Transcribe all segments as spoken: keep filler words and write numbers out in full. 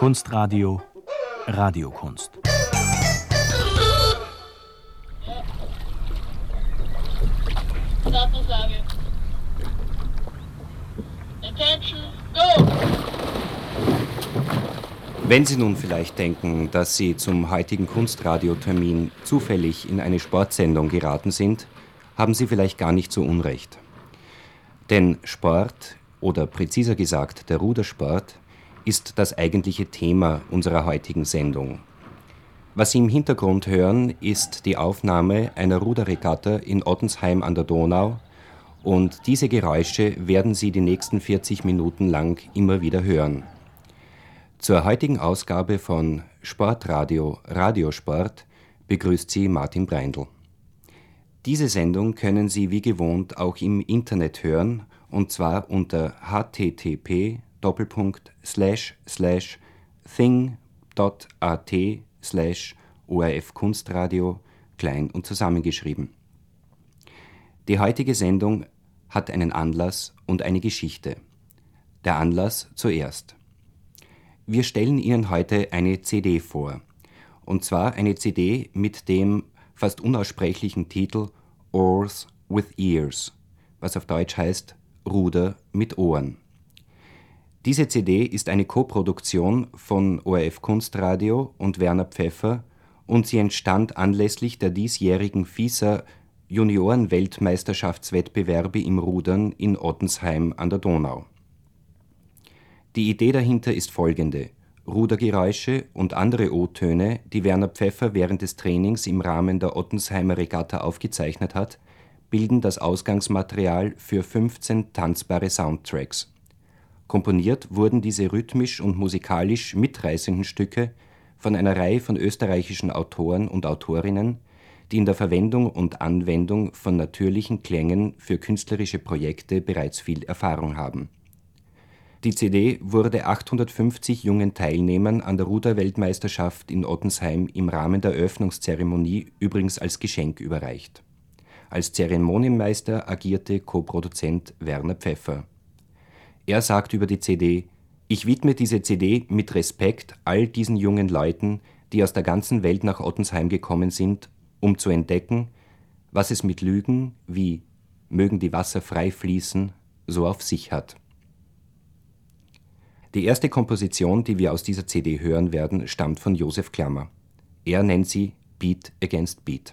Kunstradio Radiokunst. Startansage. Attention, go! Wenn Sie nun vielleicht denken, dass Sie zum heutigen Kunstradiotermin zufällig in eine Sportsendung geraten sind, haben Sie vielleicht gar nicht so unrecht. Denn Sport, oder präziser gesagt der Rudersport, ist das eigentliche Thema unserer heutigen Sendung. Was Sie im Hintergrund hören, ist die Aufnahme einer Ruderregatta in Ottensheim an der Donau, und diese Geräusche werden Sie die nächsten vierzig Minuten lang immer wieder hören. Zur heutigen Ausgabe von Sportradio Radiosport begrüßt Sie Martin Breindl. Diese Sendung können Sie wie gewohnt auch im Internet hören, und zwar unter h t t p Doppelpunkt slash slash thing dot a t slash o r f Kunstradio klein und zusammengeschrieben. Die heutige Sendung hat einen Anlass und eine Geschichte. Der Anlass zuerst. Wir stellen Ihnen heute eine C D vor, und zwar eine C D mit dem fast unaussprechlichen Titel Oars with Ears, was auf Deutsch heißt Ruder mit Ohren. Diese C D ist eine Koproduktion von O R F Kunstradio und Werner Pfeffer, und sie entstand anlässlich der diesjährigen F I S A Junioren-Weltmeisterschaftswettbewerbe im Rudern in Ottensheim an der Donau. Die Idee dahinter ist folgende: Rudergeräusche und andere O-Töne, die Werner Pfeffer während des Trainings im Rahmen der Ottensheimer Regatta aufgezeichnet hat, bilden das Ausgangsmaterial für fünfzehn tanzbare Soundtracks. Komponiert wurden diese rhythmisch und musikalisch mitreißenden Stücke von einer Reihe von österreichischen Autoren und Autorinnen, die in der Verwendung und Anwendung von natürlichen Klängen für künstlerische Projekte bereits viel Erfahrung haben. Die C D wurde achthundertfünfzig jungen Teilnehmern an der Ruder-Weltmeisterschaft in Ottensheim im Rahmen der Eröffnungszeremonie übrigens als Geschenk überreicht. Als Zeremonienmeister agierte Co-Produzent Werner Pfeffer. Er sagt über die C D: Ich widme diese C D mit Respekt all diesen jungen Leuten, die aus der ganzen Welt nach Ottensheim gekommen sind, um zu entdecken, was es mit Lügen wie mögen die Wasser frei fließen so auf sich hat. Die erste Komposition, die wir aus dieser C D hören werden, stammt von Josef Klammer. Er nennt sie Beat Against Beat.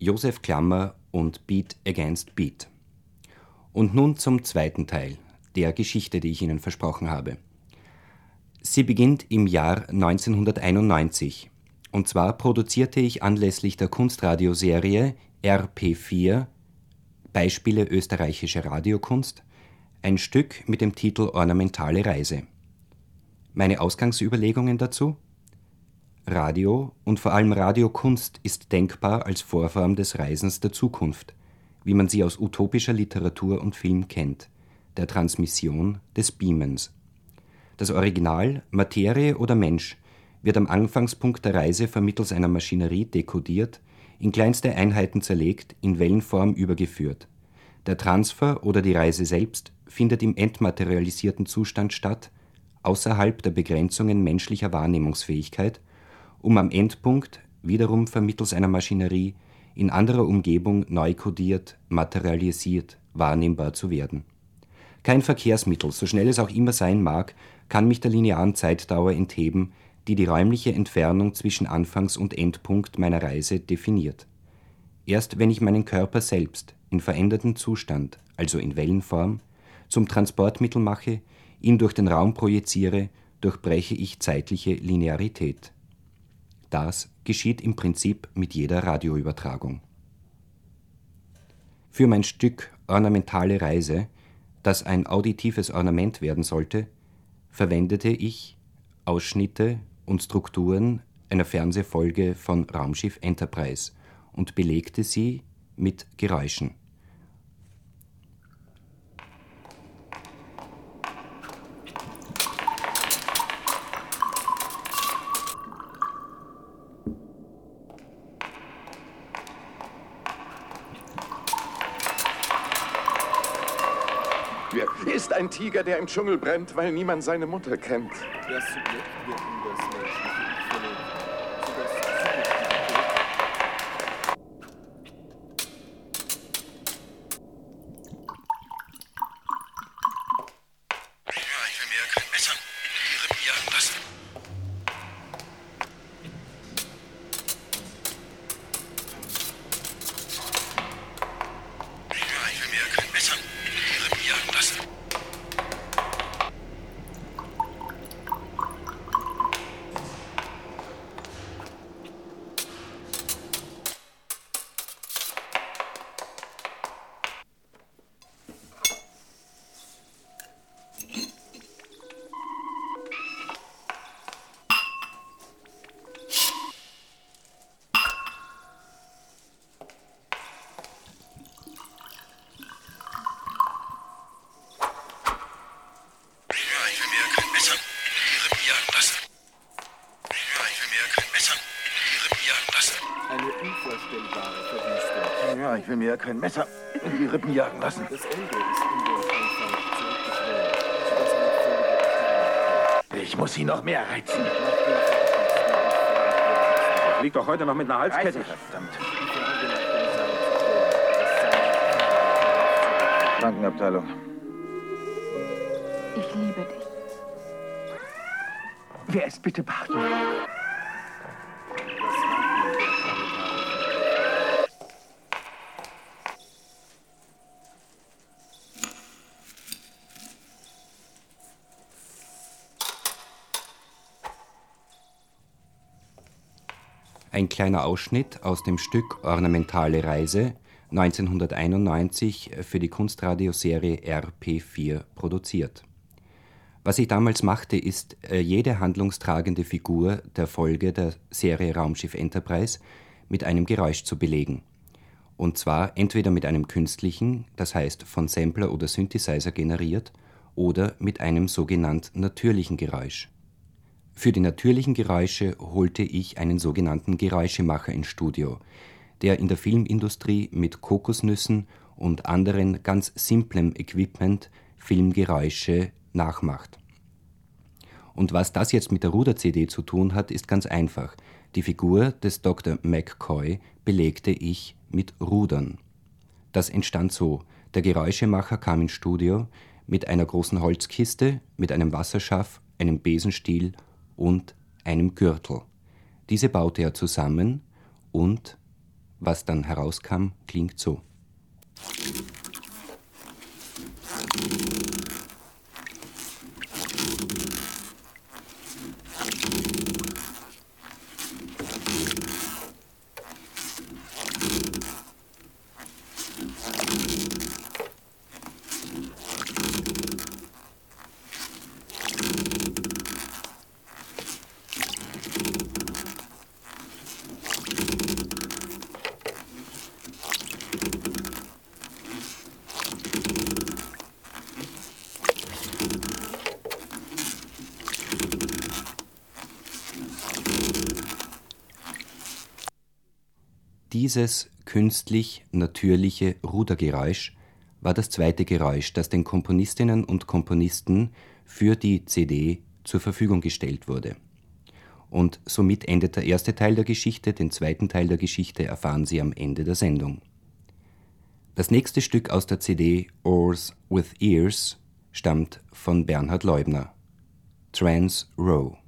Josef Klammer und Beat Against Beat. Und nun zum zweiten Teil der Geschichte, die ich Ihnen versprochen habe. Sie beginnt im Jahr neunzehnhunderteinundneunzig. Und zwar produzierte ich anlässlich der Kunstradioserie R P vier Beispiele österreichischer Radiokunst ein Stück mit dem Titel Ornamentale Reise. Meine Ausgangsüberlegungen dazu? Radio und vor allem Radiokunst ist denkbar als Vorform des Reisens der Zukunft, wie man sie aus utopischer Literatur und Film kennt, der Transmission, des Beamens. Das Original, Materie oder Mensch, wird am Anfangspunkt der Reise vermittels einer Maschinerie dekodiert, in kleinste Einheiten zerlegt, in Wellenform übergeführt. Der Transfer oder die Reise selbst findet im entmaterialisierten Zustand statt, außerhalb der Begrenzungen menschlicher Wahrnehmungsfähigkeit, um am Endpunkt, wiederum vermittels einer Maschinerie, in anderer Umgebung neu kodiert, materialisiert, wahrnehmbar zu werden. Kein Verkehrsmittel, so schnell es auch immer sein mag, kann mich der linearen Zeitdauer entheben, die die räumliche Entfernung zwischen Anfangs- und Endpunkt meiner Reise definiert. Erst wenn ich meinen Körper selbst in verändertem Zustand, also in Wellenform, zum Transportmittel mache, ihn durch den Raum projiziere, durchbreche ich zeitliche Linearität. Das geschieht im Prinzip mit jeder Radioübertragung. Für mein Stück Ornamentale Reise, das ein auditives Ornament werden sollte, verwendete ich Ausschnitte und Strukturen einer Fernsehfolge von Raumschiff Enterprise und belegte sie mit Geräuschen. Wer ist ein Tiger, der im Dschungel brennt, weil niemand seine Mutter kennt? Das Subjekt wird in das menschliche Ich verlegt, sodass Ja, ich will mir ja kein Messer in die Rippen jagen lassen. Ja, ich will mir ja kein Messer in die Rippen jagen lassen. Ja, ich will mir ja kein Messer in die Rippen jagen lassen. Ja, ich will mir ja kein Messer in die Rippen jagen lassen. eine unvorstellbare Verwüstung. Ja, ich will mir ja kein Messer in die Rippen jagen lassen. Das Ende ist in den Anfang zurückgeschwommen, sodass eine völlige Erfahrung Ich muss sie noch mehr reizen. nach dem Verabschieden Liegt doch heute noch mit einer Halskette. die Verdammt. Frage nach dem Sein zu klären, das Sein Krankenabteilung. Ich liebe dich. Wer ist bitte Barton? das Handeln der planetaren Ein kleiner Ausschnitt aus dem Stück Ornamentale Reise, neunzehnhunderteinundneunzig für die Kunstradioserie R P vier produziert. Was ich damals machte, ist, jede handlungstragende Figur der Folge der Serie Raumschiff Enterprise mit einem Geräusch zu belegen. Und zwar entweder mit einem künstlichen, das heißt von Sampler oder Synthesizer generiert, oder mit einem sogenannt natürlichen Geräusch. Für die natürlichen Geräusche holte ich einen sogenannten Geräuschemacher ins Studio, der in der Filmindustrie mit Kokosnüssen und anderen ganz simplem Equipment Filmgeräusche nachmacht. Und was das jetzt mit der Ruder-C D zu tun hat, ist ganz einfach. Die Figur des Doktor McCoy belegte ich mit Rudern. Das entstand so: Der Geräuschemacher kam ins Studio mit einer großen Holzkiste, mit einem Wasserschaff, einem Besenstiel und einem Gürtel. Diese baute er zusammen und Was dann herauskam, klingt so. Dieses künstlich natürliche Rudergeräusch war das zweite Geräusch, das den Komponistinnen und Komponisten für die C D zur Verfügung gestellt wurde. Und somit endet der erste Teil der Geschichte, den zweiten Teil der Geschichte erfahren Sie am Ende der Sendung. Das nächste Stück aus der C D Oars with Ears stammt von Bernhard Leubner. Trans Row.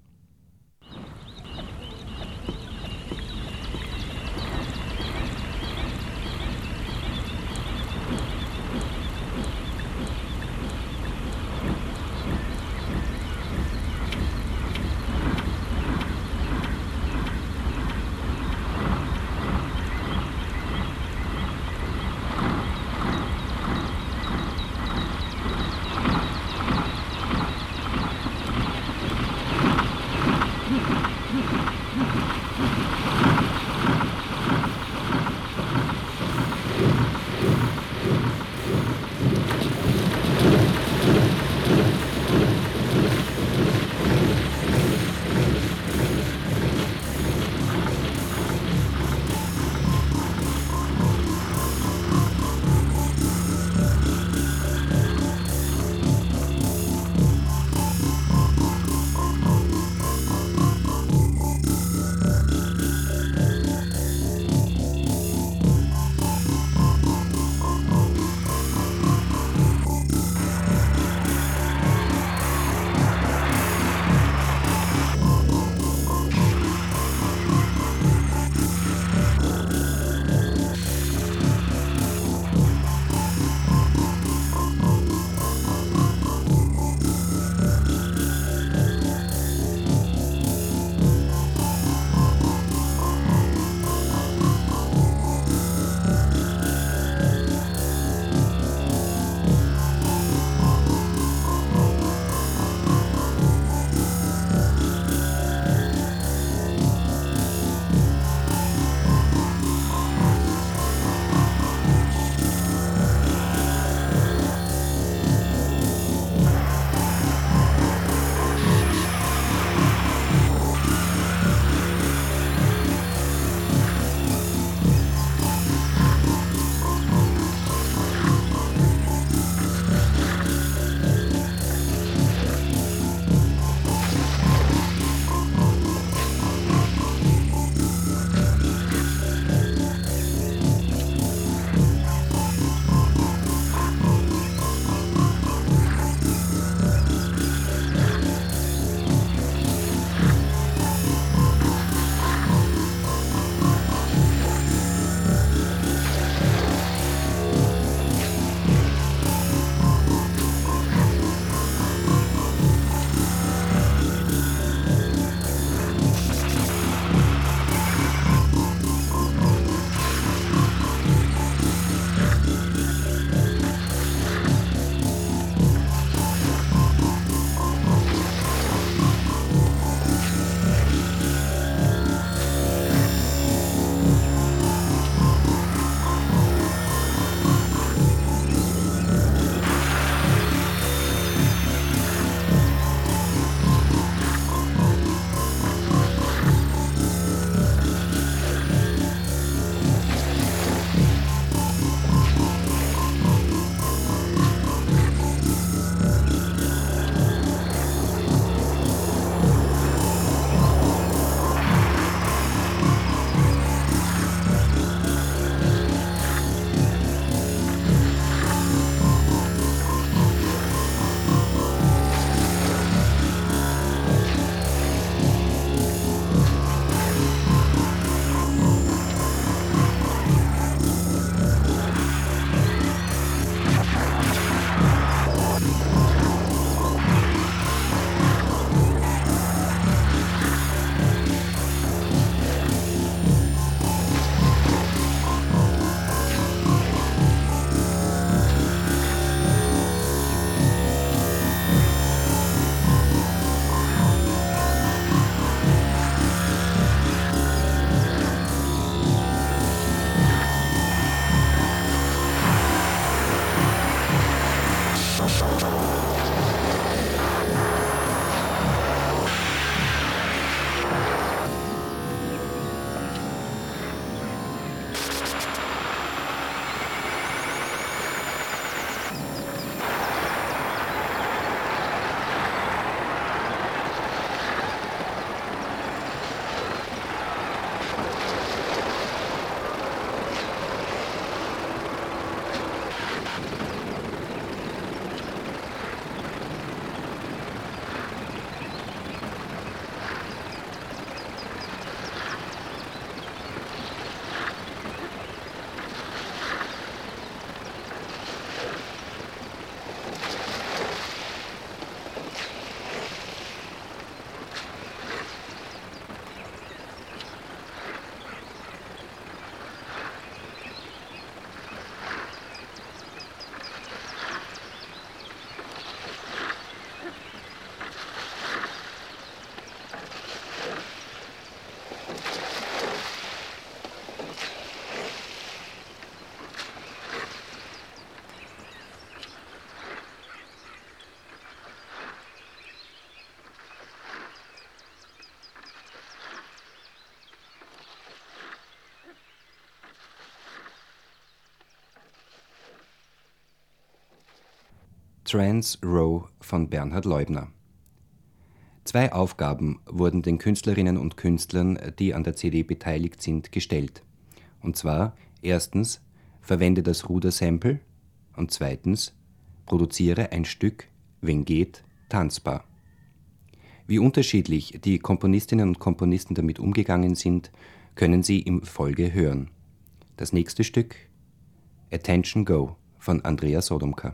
Trans Row von Bernhard Leubner. Zwei Aufgaben wurden den Künstlerinnen und Künstlern, die an der C D beteiligt sind, gestellt. Und zwar erstens, verwende das Ruder-Sample und zweitens, produziere ein Stück, wenn geht, tanzbar. Wie unterschiedlich die Komponistinnen und Komponisten damit umgegangen sind, können Sie im Folge hören. Das nächste Stück, Attention Go von Andrea Sodomka.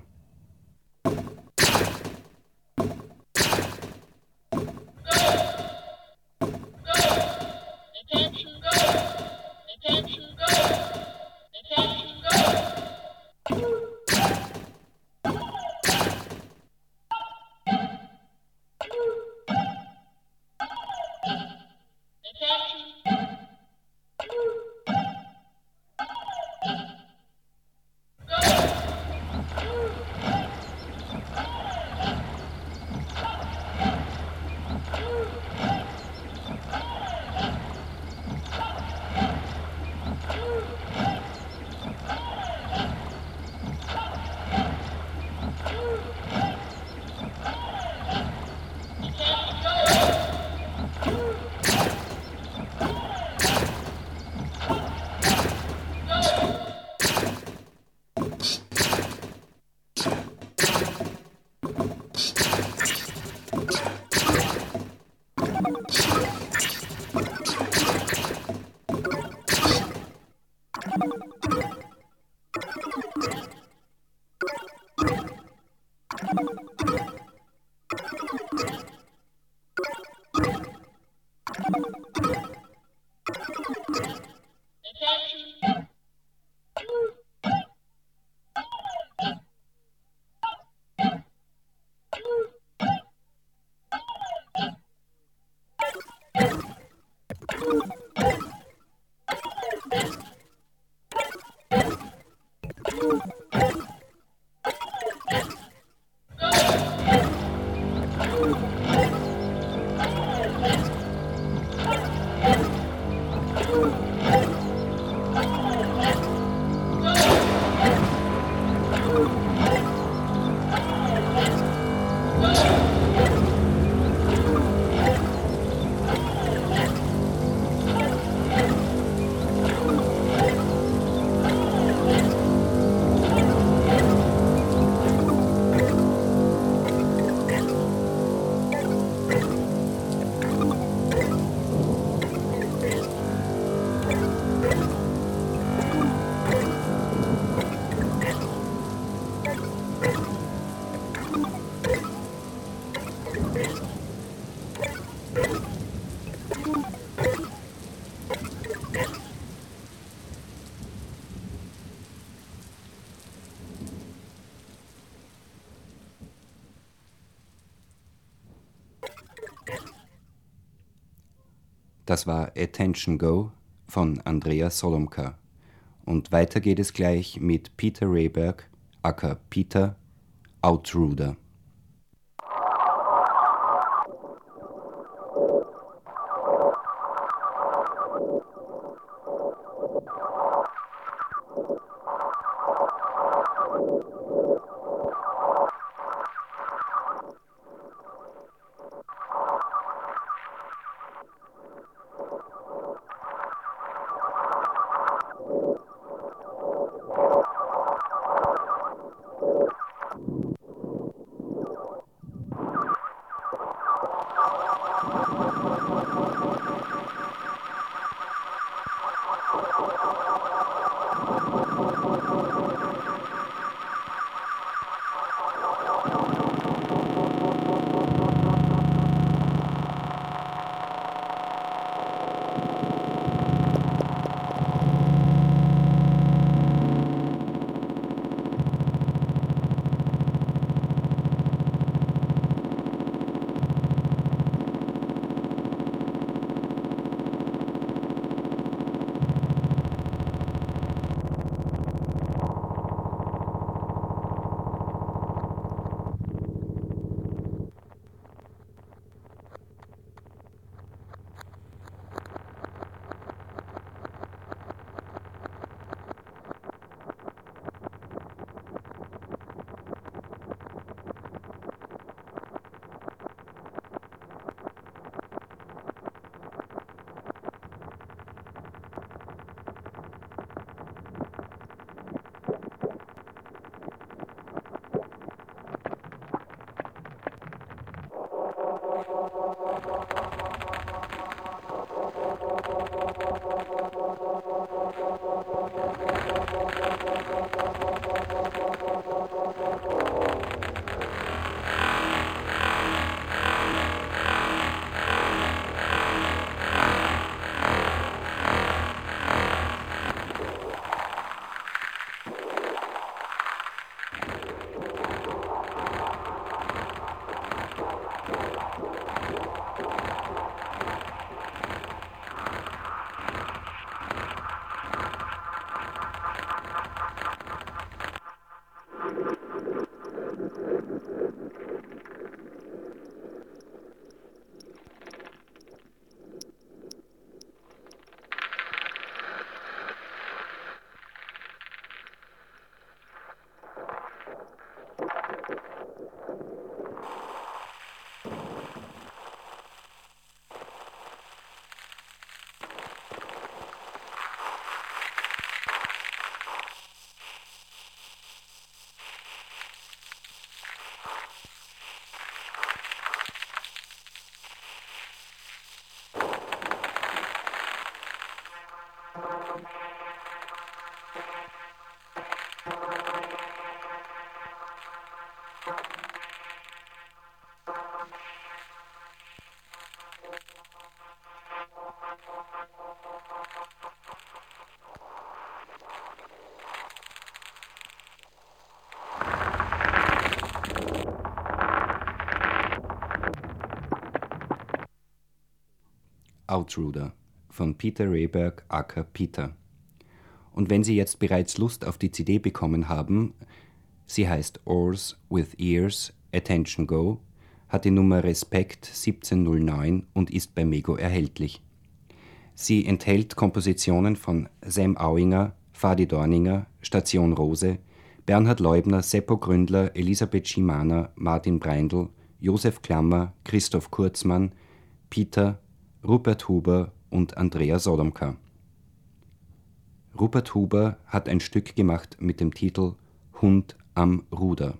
Attention, go! Attention, go! Attention, go! Das war Attention Go von Andrea Sodomka. Und weiter geht es gleich mit Peter Rehberg, aka Peter, Outruder. Outrooter von Peter Rehberg aka Peter. Und wenn Sie jetzt bereits Lust auf die C D bekommen haben, sie heißt Oars with Ears, Attention Go, hat die Nummer Respekt siebzehn null neun und ist bei Mego erhältlich. Sie enthält Kompositionen von Sam Auinger, Fadi Dorninger, Station Rose, Bernhard Leubner, Seppo Gründler, Elisabeth Schimaner, Martin Breindl, Josef Klammer, Christoph Kurzmann, Peter, Rupert Huber und Andrea Sodomka. Rupert Huber hat ein Stück gemacht mit dem Titel Hund am Ruder.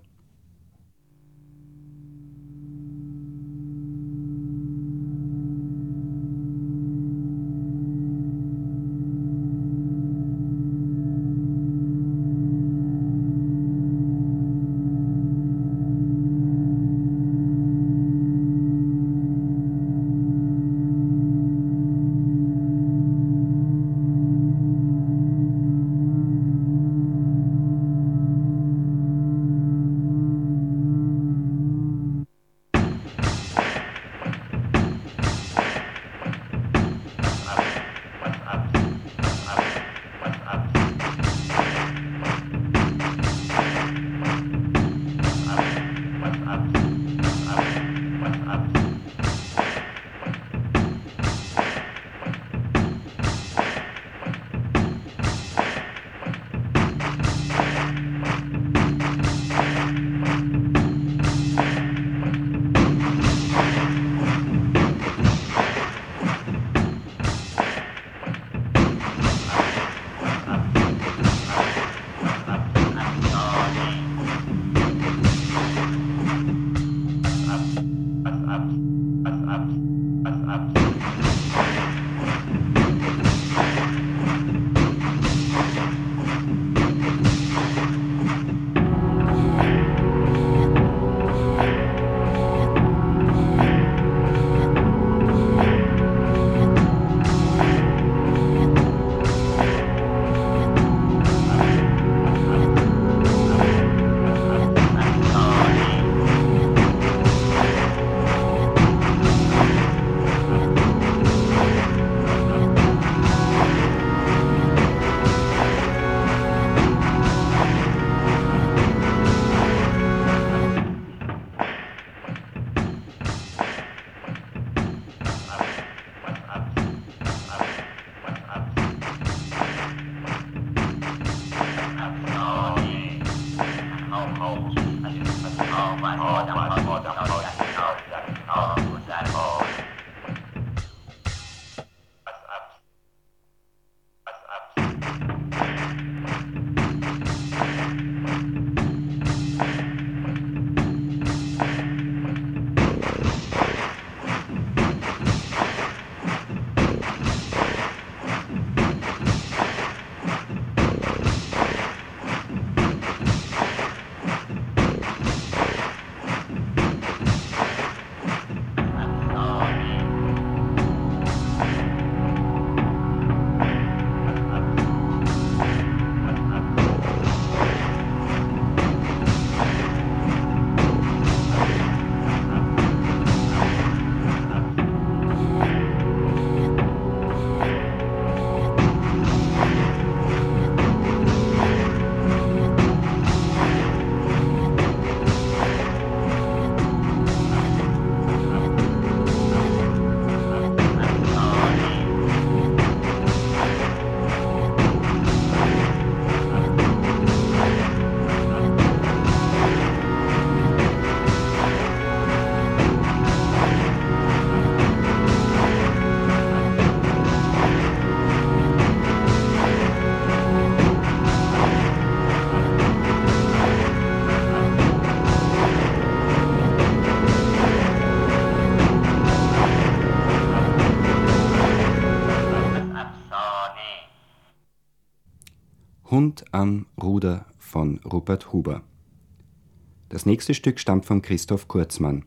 Hund am Ruder von Rupert Huber. Das nächste Stück stammt von Christoph Kurzmann.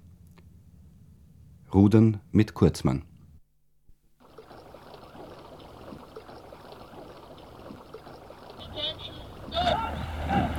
Rudern mit Kurzmann. Attention, go!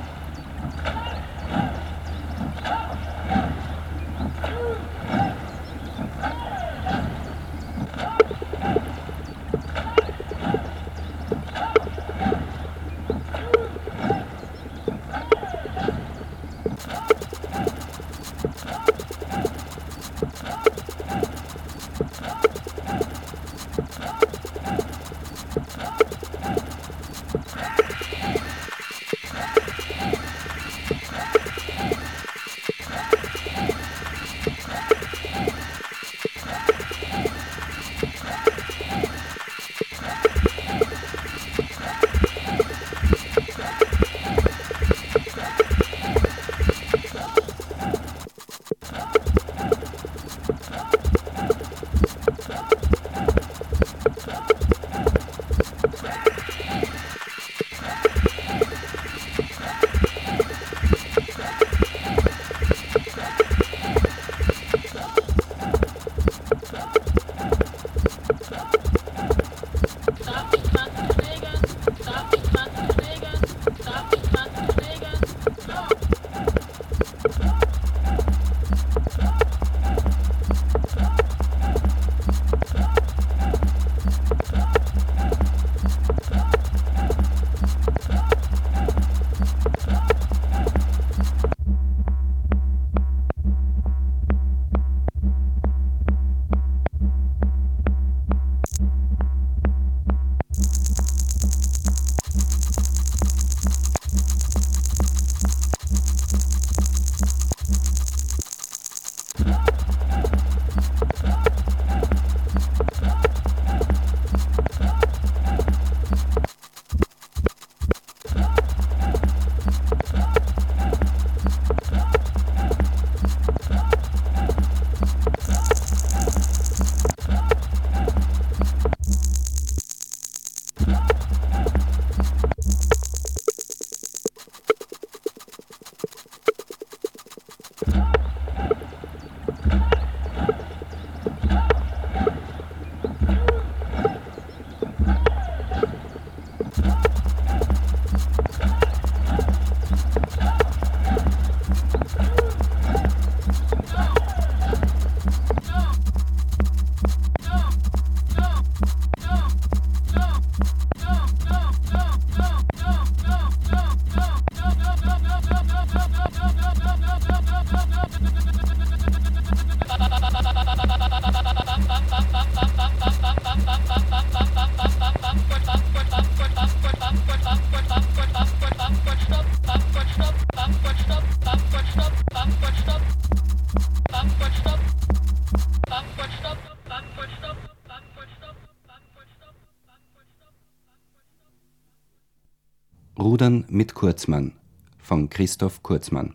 Rudern mit Kurzmann von Christoph Kurzmann.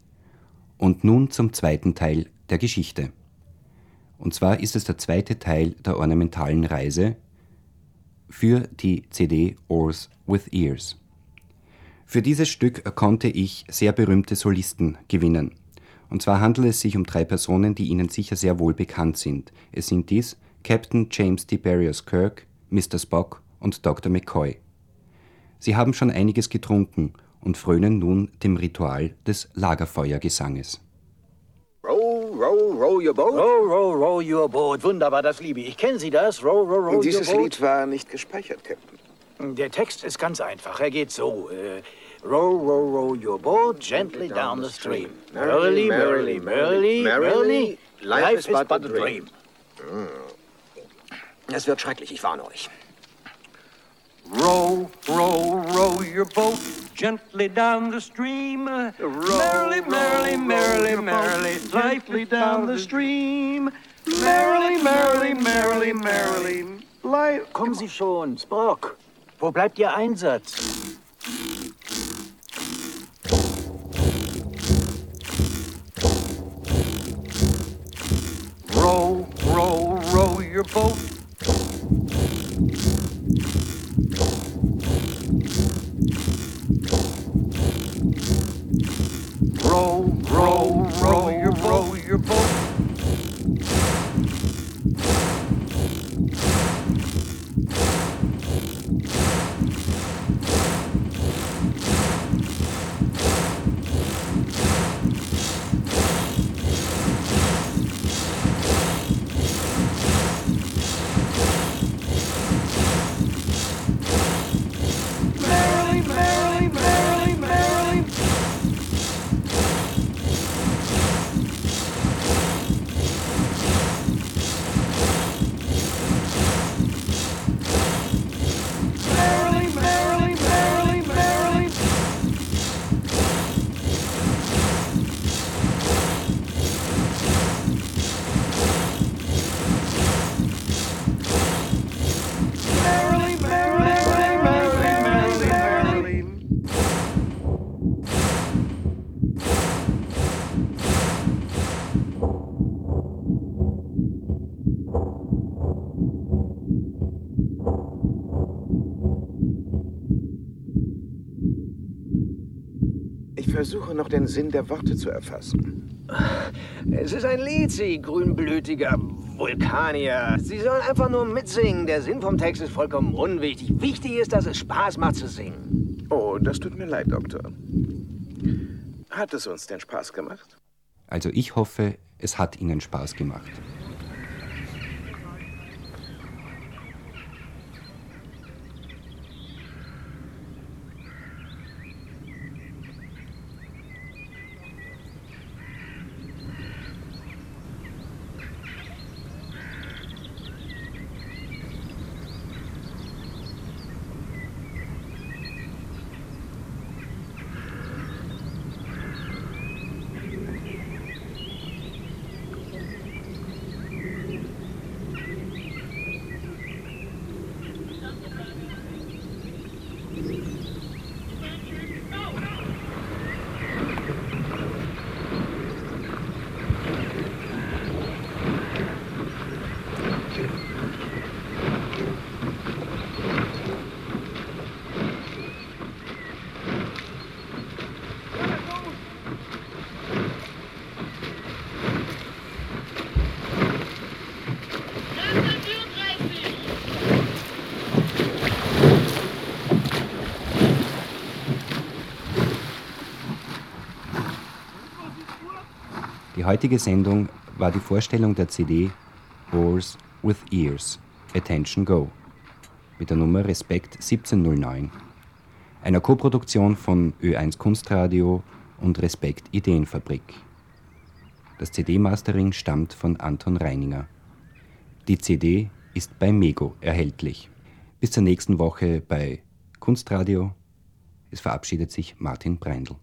Und nun zum zweiten Teil der Geschichte. Und zwar ist es der zweite Teil der ornamentalen Reise für die C D Oars with Ears. Für dieses Stück konnte ich sehr berühmte Solisten gewinnen. Und zwar handelt es sich um drei Personen, die Ihnen sicher sehr wohl bekannt sind. Es sind dies Captain James Tiberius Kirk, Mister Spock und Doktor McCoy. Sie haben schon einiges getrunken und frönen nun dem Ritual des Lagerfeuergesanges. Row, row, row your boat. Row, row, row your boat. Wunderbar, das liebe ich. Kennen Sie das? Row, row, row Dieses your boat. Lied war nicht gespeichert, Captain. Der Text ist ganz einfach. Er geht so. Äh, row, row, row your boat gently down the stream. Merrily, merrily, merrily, merrily, life is but a dream. Es wird schrecklich, ich warne euch. Row, row, row your boat gently down the stream. Merrily, merrily, merrily, merrily, lightly down the stream. Merrily, merrily, merrily, merrily, light. Kommen Sie schon, Spock. Wo bleibt Ihr Einsatz? Row, row, row your boat. Row, row, row your boat, your boat. Merrily, merrily, merrily, merrily. Merrily, merrily, merrily, merrily. Merrily, merrily, merrily, merrily, merrily, merrily. Ich versuche noch den Sinn der Worte zu erfassen. Es ist ein Lied, Sie grünblütiger Vulkanier. Sie sollen einfach nur mitsingen. Der Sinn vom Text ist vollkommen unwichtig. Wichtig ist, dass es Spaß macht zu singen. Oh, das tut mir leid, Doktor. Hat es uns denn Spaß gemacht? Also ich hoffe, es hat Ihnen Spaß gemacht. Die heutige Sendung war die Vorstellung der C D Oars with Ears, Attention Go, mit der Nummer Respekt siebzehnhundertneun, einer Koproduktion von Ö eins Kunstradio und Respekt Ideenfabrik. Das C D-Mastering stammt von Anton Reininger. Die C D ist bei Mego erhältlich. Bis zur nächsten Woche bei Kunstradio. Es verabschiedet sich Martin Breindl.